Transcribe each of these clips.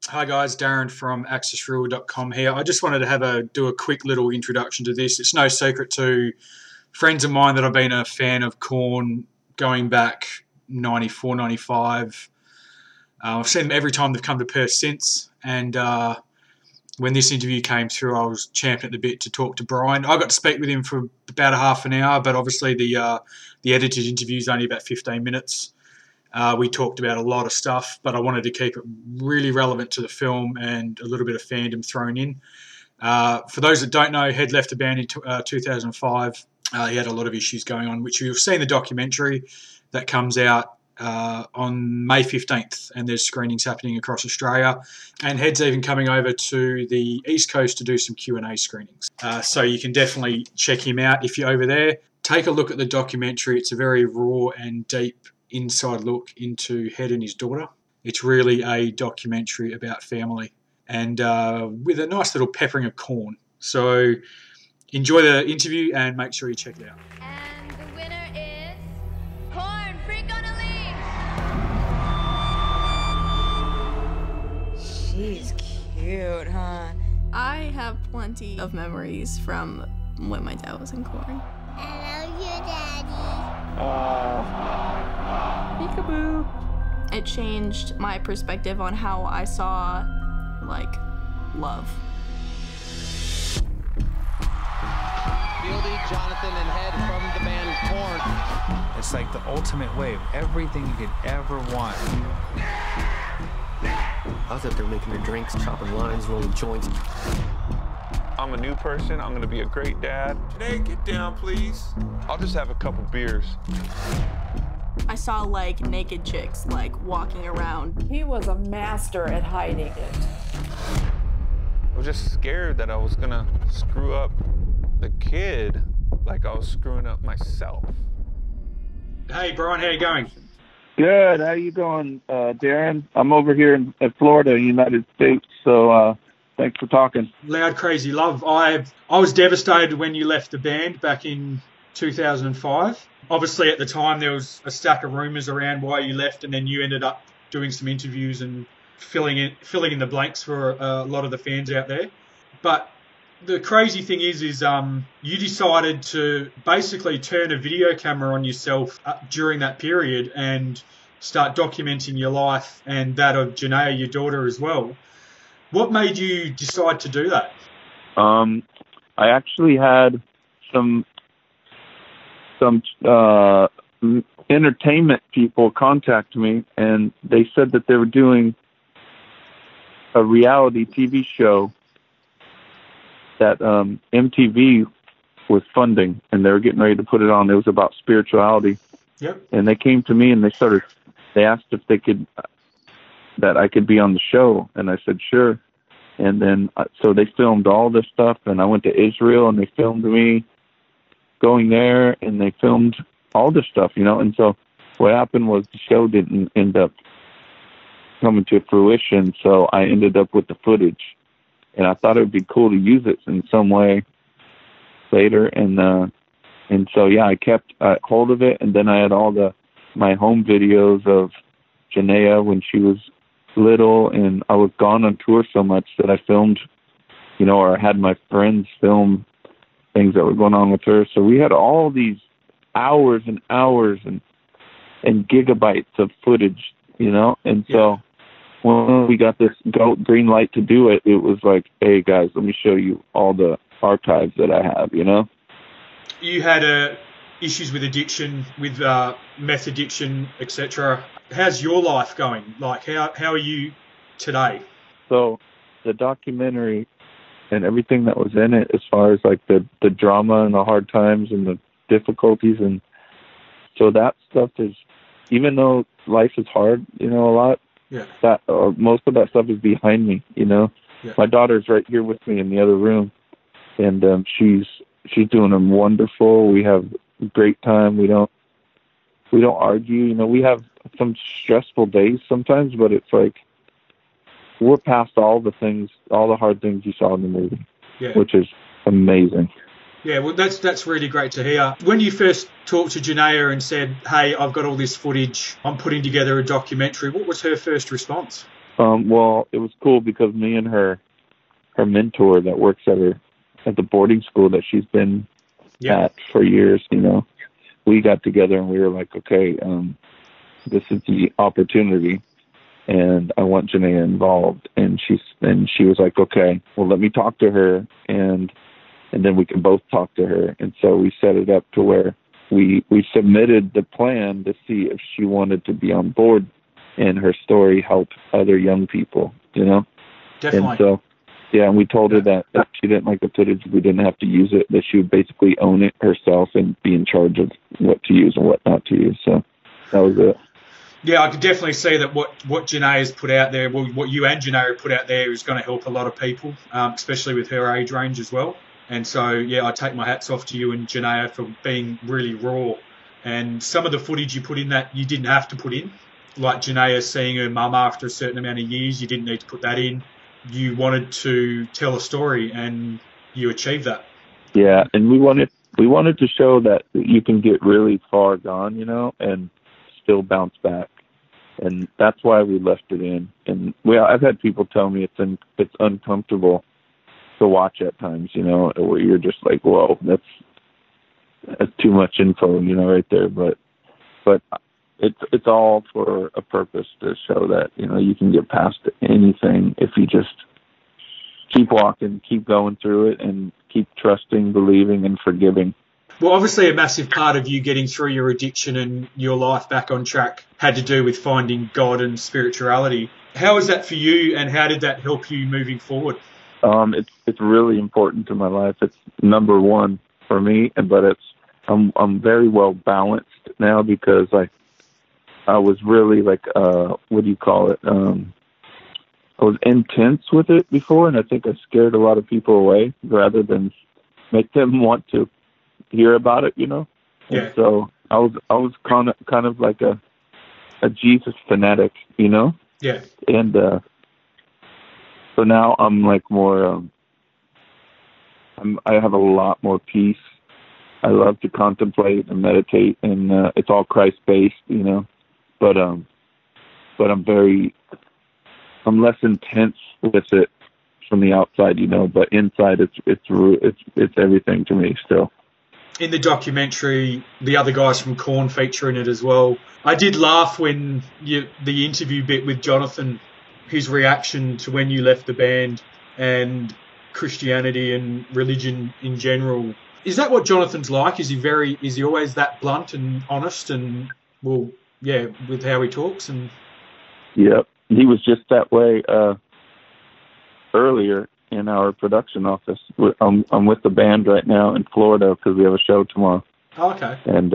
Hi guys, Darren from accessreal.com here. I just wanted to do a quick little introduction to this. It's no secret to friends of mine that I've been a fan of Korn going back 94, 95. I've seen them every time they've come to Perth since, and when this interview came through, I was champing at the bit to talk to Brian. I got to speak with him for about a half an hour, but obviously the edited interview is only about 15 minutes. We talked about a lot of stuff, but I wanted to keep it really relevant to the film and a little bit of fandom thrown in. For those that don't know, Head left the band in 2005. He had a lot of issues going on, which you'll see in the documentary that comes out on May 15th, and there's screenings happening across Australia. And Head's even coming over to the East Coast to do some Q&A screenings. So you can definitely check him out if you're over there. Take a look at the documentary. It's a very raw and deep inside look into Head and his daughter. It's really a documentary about family, and with a nice little peppering of Korn. So enjoy the interview and make sure you check it out. And the winner is Korn, Freak on a Leash. She's cute, huh? I have plenty of memories from when my dad was in Korn. I love you, Daddy. Peekaboo. It changed my perspective on how I saw, love. Fieldy, Jonathan, and Head from the band Korn. It's like the ultimate way of everything you could ever want. I was out there making her drinks, chopping lines, rolling joints. I'm a new person. I'm gonna be a great dad. Janae, get down, please. I'll just have a couple beers. I saw, naked chicks, walking around. He was a master at hiding it. I was just scared that I was gonna screw up the kid like I was screwing up myself. Hey, Brian, how you going? Good. How you going, Darren? I'm over here in Florida, United States, so thanks for talking. Loud Crazy Love. I was devastated when you left the band back in 2005. Obviously, at the time, there was a stack of rumours around why you left, and then you ended up doing some interviews and filling in the blanks for a lot of the fans out there. But the crazy thing is you decided to basically turn a video camera on yourself during that period and start documenting your life and that of Janae, your daughter, as well. What made you decide to do that? I actually had some entertainment people contact me, and they said that they were doing a reality TV show that MTV was funding, and they were getting ready to put it on. It was about spirituality. Yep. And they came to me and they asked if that I could be on the show, and I said sure. And then so they filmed all this stuff, and I went to Israel and they filmed me going there, and they filmed all this stuff, and so what happened was the show didn't end up coming to fruition, so I ended up with the footage, and I thought it would be cool to use it in some way later, and so yeah, I kept hold of it, and then I had all my home videos of Janaea when she was little, and I was gone on tour so much that I filmed, or I had my friends film things that were going on with her. So we had all these hours and hours and gigabytes of footage, and so when we got this green light to do it, it was like, hey guys, let me show you all the archives that I have, You had issues with addiction, with meth addiction, etc. How's your life going? How are you today? So the documentary and everything that was in it, as far as the drama and the hard times and the difficulties, and so that stuff is, even though life is hard, a lot, that most of that stuff is behind me. My daughter's right here with me in the other room, and she's doing wonderful. We have a great time. We don't argue. We have some stressful days sometimes, but it's we're past all the hard things you saw in the movie, which is amazing. Yeah, well, that's really great to hear. When you first talked to Janaea and said, hey, I've got all this footage, I'm putting together a documentary, what was her first response? Well, it was cool because me and her mentor that works at the boarding school that she's been at for years, we got together and we were like, okay, this is the opportunity, and I want Janaea involved. And she was like, okay, well, let me talk to her, and then we can both talk to her. And so we set it up to where we submitted the plan to see if she wanted to be on board and her story help other young people, Definitely. And so, and we told her that if she didn't like the footage, we didn't have to use it, that she would basically own it herself and be in charge of what to use and what not to use. So that was it. Yeah, I could definitely see that what Janaea has put out there, what you and Janaea put out there is going to help a lot of people, especially with her age range as well. And so, yeah, I take my hats off to you and Janaea for being really raw. And some of the footage you put in that you didn't have to put in, like Janaea seeing her mum after a certain amount of years, you didn't need to put that in. You wanted to tell a story, and you achieved that. Yeah, and we wanted to show that you can get really far gone, and still bounce back. And that's why we left it in. And I've had people tell me it's uncomfortable to watch at times, where you're just like, whoa, that's too much info, right there. But it's all for a purpose, to show that, you can get past anything if you just keep walking, keep going through it, and keep trusting, believing, and forgiving. Well, obviously a massive part of you getting through your addiction and your life back on track had to do with finding God and spirituality. How was that for you, and how did that help you moving forward? It's really important to my life. It's number one for me, but I'm very well balanced now, because I was really like, what do you call it? I was intense with it before, and I think I scared a lot of people away rather than make them want to hear about it, Yeah. And so I was kind of like a Jesus fanatic, Yeah. And so now I'm like more. I have a lot more peace. I love to contemplate and meditate, and it's all Christ-based, But I'm less intense with it from the outside, But inside, it's everything to me still. In the documentary, the other guys from Korn feature in it as well. I did laugh when the interview bit with Jonathan, his reaction to when you left the band and Christianity and religion in general. Is that what Jonathan's like? Is he always that blunt and honest and, with how he talks? And Yep. He was just that way earlier in our production office. I'm with the band right now in Florida because we have a show tomorrow. Oh, okay. And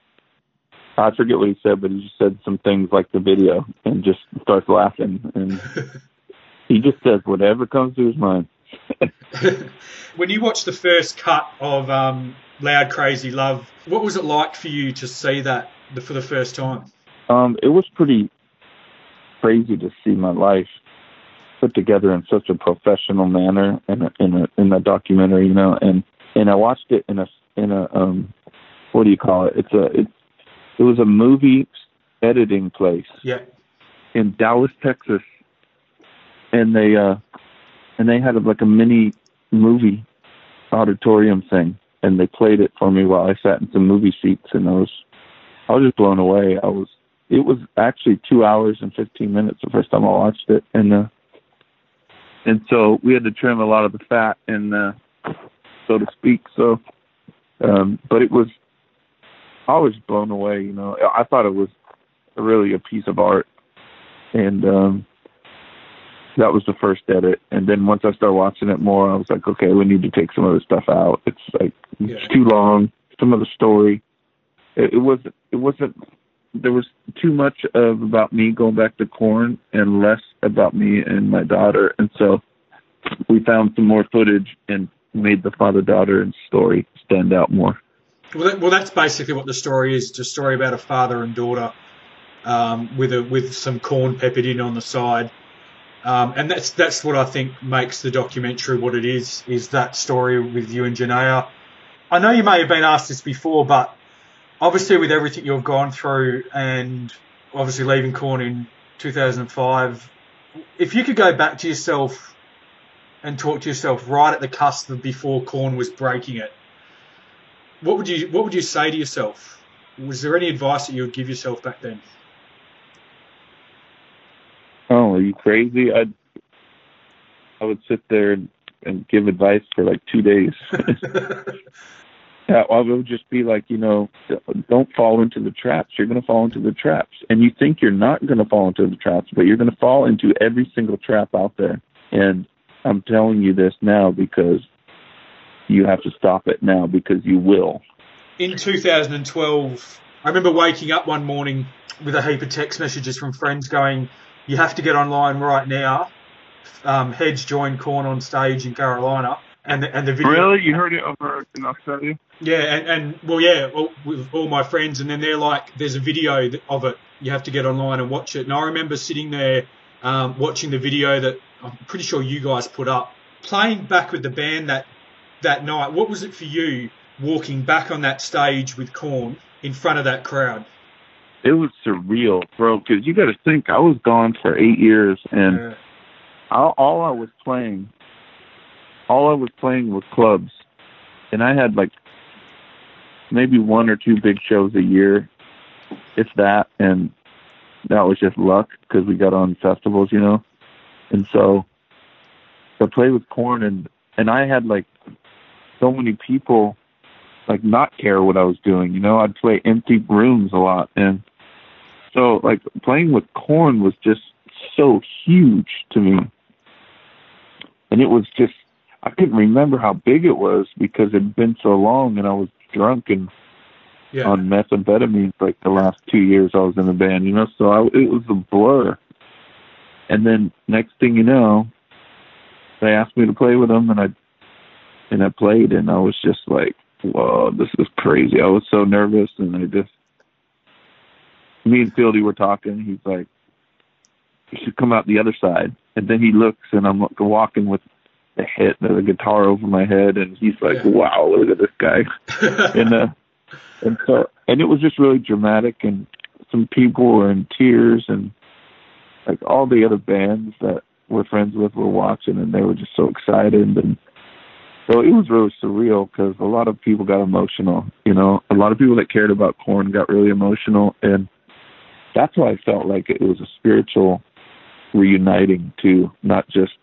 I forget what he said, but he just said some things like the video and just starts laughing. And he just says whatever comes to his mind. When you watched the first cut of Loud Crazy Love, what was it like for you to see that for the first time? It was pretty crazy to see my life put together in such a professional manner in a documentary, and I watched it in a what do you call it? It was a movie editing place. Yeah. In Dallas, Texas, and they had like a mini movie auditorium thing, and they played it for me while I sat in some movie seats, and I was just blown away. It was actually 2 hours and 15 minutes the first time I watched it, and so we had to trim a lot of the fat, and so to speak. So, but I was blown away. I thought it was really a piece of art, and that was the first edit. And then once I started watching it more, I was like, okay, we need to take some of the stuff out. It's too long. Some of the story, it wasn't. There was too much about me going back to Korn and less about me and my daughter. And so we found some more footage and made the father-daughter story stand out more. Well, that's basically what the story is. It's a story about a father and daughter with some Korn peppered in on the side. And that's what I think makes the documentary what it is that story with you and Janaea. I know you may have been asked this before, but obviously with everything you've gone through and obviously leaving Korn in 2005, if you could go back to yourself and talk to yourself right at the cusp of before Korn was breaking it, what would you say to yourself? Was there any advice that you would give yourself back then? Oh, are you crazy? I would sit there and give advice for like 2 days. Yeah, I would just be like, don't fall into the traps. You're going to fall into the traps. And you think you're not going to fall into the traps, but you're going to fall into every single trap out there. And I'm telling you this now because you have to stop it now, because you will. In 2012, I remember waking up one morning with a heap of text messages from friends going, you have to get online right now. Hedge joined Korn on stage in Carolina. And the video. Really? You heard it over in Australia? Yeah, with all my friends, and then they're like, there's a video of it. You have to get online and watch it. And I remember sitting there watching the video that I'm pretty sure you guys put up, playing back with the band that night. What was it for you walking back on that stage with Korn in front of that crowd? It was surreal, bro, because you got to think, I was gone for 8 years, and all I was playing was clubs, and I had like maybe 1 or 2 big shows a year, if that, and that was just luck because we got on festivals, and so I played with Korn, and I had like so many people like not care what I was doing, I'd play empty rooms a lot, and so like playing with Korn was just so huge to me, and it was just, I couldn't remember how big it was because it had been so long, and I was drunk and on methamphetamine for like the last 2 years I was in the band, so it was a blur. And then next thing you know, they asked me to play with them, and I played, and I was just like, whoa, this is crazy. I was so nervous, and me and Fieldy were talking. He's like, you should come out the other side. And then he looks, and I'm walking with the guitar over my head, and he's like, wow, look at this guy. and it was just really dramatic, and some people were in tears, and like all the other bands that we're friends with were watching, and they were just so excited. And so it was really surreal because a lot of people got emotional, a lot of people that cared about Korn got really emotional, and that's why I felt like it was a spiritual reuniting to not just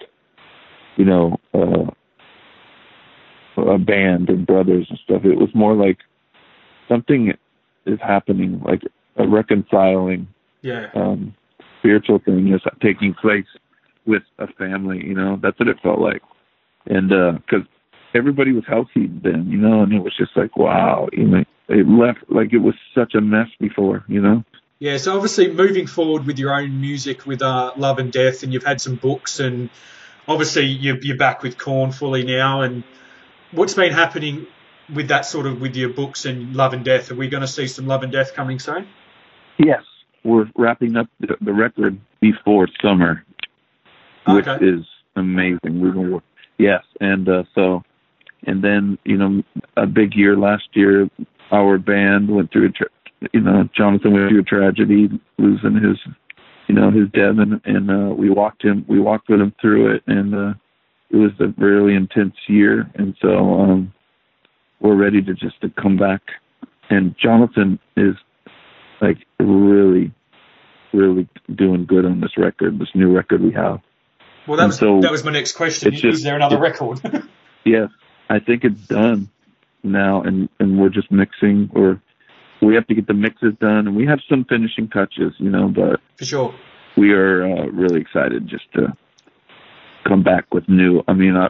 a band and brothers and stuff. It was more like something is happening, like a reconciling spiritual thing is taking place with a family, that's what it felt like. And because everybody was healthy then, and it was just like, wow, it left like it was such a mess before, Yeah, so obviously moving forward with your own music with Love and Death, and you've had some books, and obviously you're back with Korn fully now. And what's been happening with that sort of with your books and Love and Death? Are we going to see some Love and Death coming soon? Yes, we're wrapping up the record before summer, which is amazing. Yes, and and then a big year last year. Our band went through Jonathan went through a tragedy, losing his Devin, and we walked with him through it, and it was a really intense year, and so we're ready to come back. And Jonathan is like really, really doing good on this new record we have. Well, that was my next question. Is there another record? Yes, I think it's done now, and we're just mixing, or we have to get the mixes done, and we have some finishing touches, but for sure, we are really excited just to come back with new. I mean,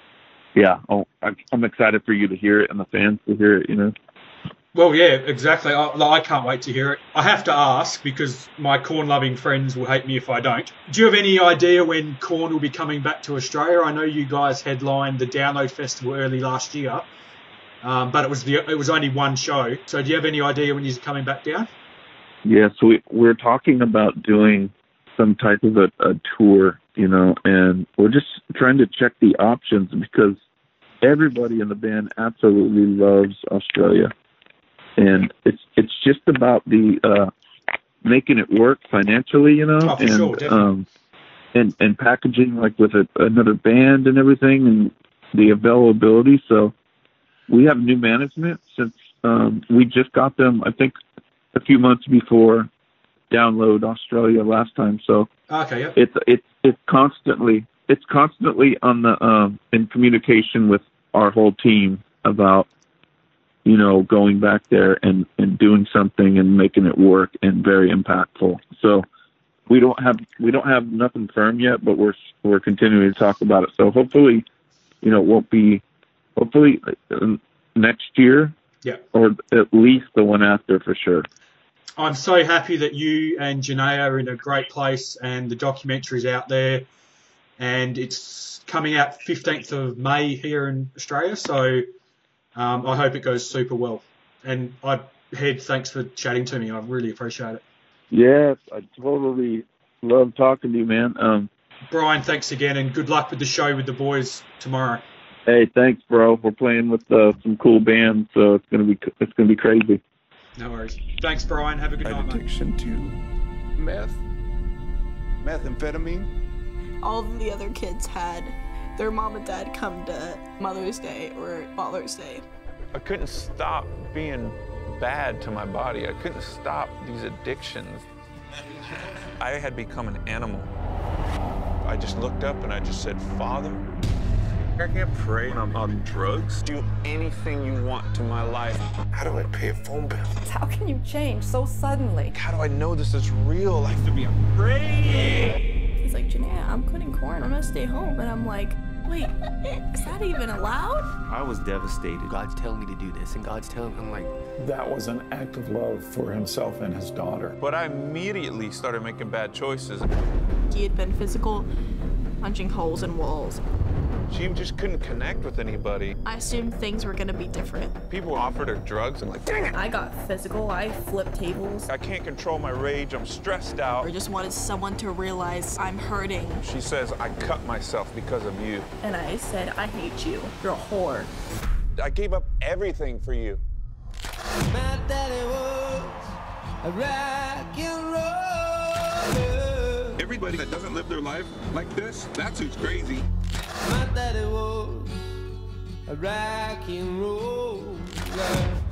I'm excited for you to hear it and the fans to hear it, Well, yeah, exactly. I can't wait to hear it. I have to ask because my Korn-loving friends will hate me if I don't. Do you have any idea when Korn will be coming back to Australia? I know you guys headlined the Download Festival early last year, but it was only one show. So do you have any idea when you're coming back down? Yeah, so we're talking about doing some type of a tour, and we're just trying to check the options because everybody in the band absolutely loves Australia. And it's just about the making it work financially, Oh, for sure, definitely. and packaging, like with another band and everything, and the availability. So we have new management since we just got them, I think, a few months before Download Australia last time. So okay, yeah. It's constantly on the in communication with our whole team about, you know, going back there and doing something and making it work, and very impactful. So we don't have nothing firm yet, but we're continuing to talk about it. So hopefully, you know, it won't be, hopefully next year, yeah, or at least the one after for sure. I'm so happy that you and Janae are in a great place, and the documentary's out there, and it's coming out 15th of May here in Australia. So I hope it goes super well. And Head, thanks for chatting to me. I really appreciate it. Yes, I totally love talking to you, man. Brian, thanks again, and good luck with the show with the boys tomorrow. Hey, thanks, bro. We're playing with some cool bands, so it's gonna be crazy. No worries. Thanks, Brian. Have a good night, mate. Addiction to methamphetamine. All of the other kids had their mom and dad come to Mother's Day or Father's Day. I couldn't stop being bad to my body. I couldn't stop these addictions. I had become an animal. I just looked up and I just said, Father, I can't pray when I'm on drugs. Do anything you want to my life. How do I pay a phone bill? How can you change so suddenly? How do I know this is real? I have to be afraid. He's like, Janae, I'm quitting corn. I'm gonna stay home. And I'm like, wait, is that even allowed? I was devastated. God's telling me to do this, and God's telling me, I'm like, that was an act of love for himself and his daughter. But I immediately started making bad choices. He had been physical, punching holes in walls. She just couldn't connect with anybody. I assumed things were gonna be different. People offered her drugs and like, dang it! I got physical, I flipped tables. I can't control my rage, I'm stressed out. I just wanted someone to realize I'm hurting. She says, I cut myself because of you. And I said, I hate you. You're a whore. I gave up everything for you. My daddy was a rock and roll. Everybody that doesn't live their life like this, that's who's crazy. My daddy was a rock and roll.